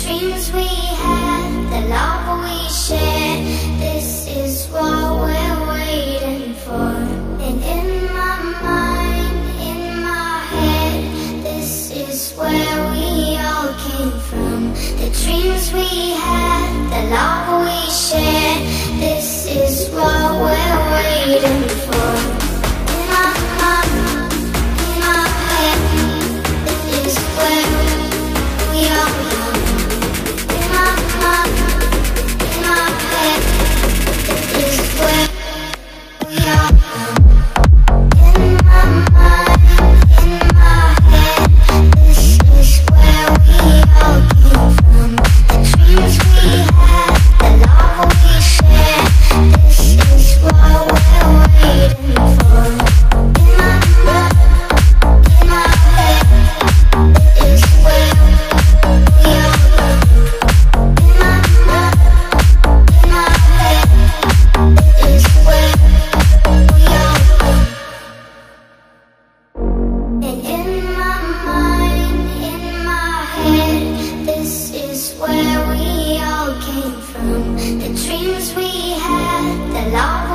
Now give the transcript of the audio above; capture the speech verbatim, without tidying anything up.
dreams we had, the love we shared. This is what we're waiting for. And in my mind, in my head, this is where we all came from. The dreams we had, the love we shared. This is what we're waiting for. In my mind, in my head, this is where we all belong. In my mind, in my head, this is where we all belong. In my mind, in my head, this is where we all came from. The dreams we had, the love we shared. This is what we're waiting for. In my mind, in my head, this is where we all belong. In my mind, in my head, this is where we all belong. And in my mind, in my head, this is where we all came from. The dreams we had, the love